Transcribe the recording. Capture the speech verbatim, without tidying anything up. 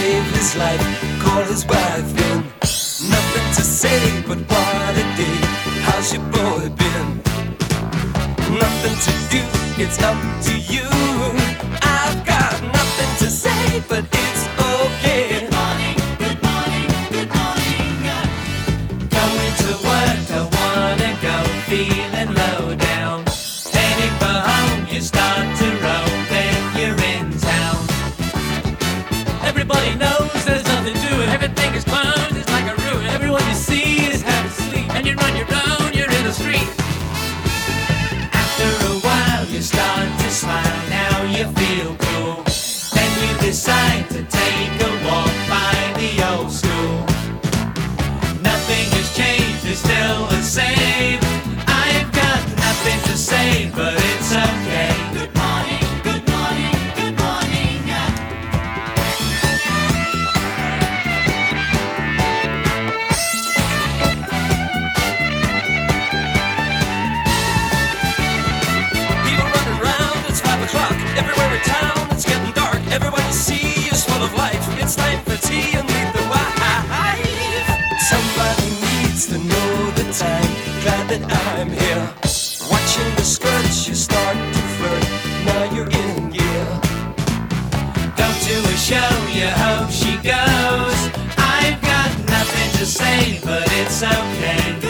save his life, call his wife in. Nothing to say but what a day. How's your boy been? Nothing to do, it's up to you. I've got nothing to say, but it's okay. Good morning, good morning, good morning. Coming to work, I wanna go, feeling low down. Heading for home, you start to roam, then you're in town. Everybody knows there's nothing to it. Everything is closed, it's like a ruin. Everyone you see is half asleep, and you're on your own, you're in the street. After a while, you start to smile, now you feel cool. Then you decide to take a walk by the old school. Nothing has changed, it's still the same. I've got nothing to say, but it's okay. Good morning, good morning, good morning. People running around, it's five o'clock. Everywhere in town, it's getting dark. Everyone you see is full of life. It's time for tea and lead the wife. Somebody needs to know the time. Glad that I'm here. Watching the skirts, you start to flirt. Now you're in gear. Go to a show, you hope she goes. I've got nothing to say, but it's okay.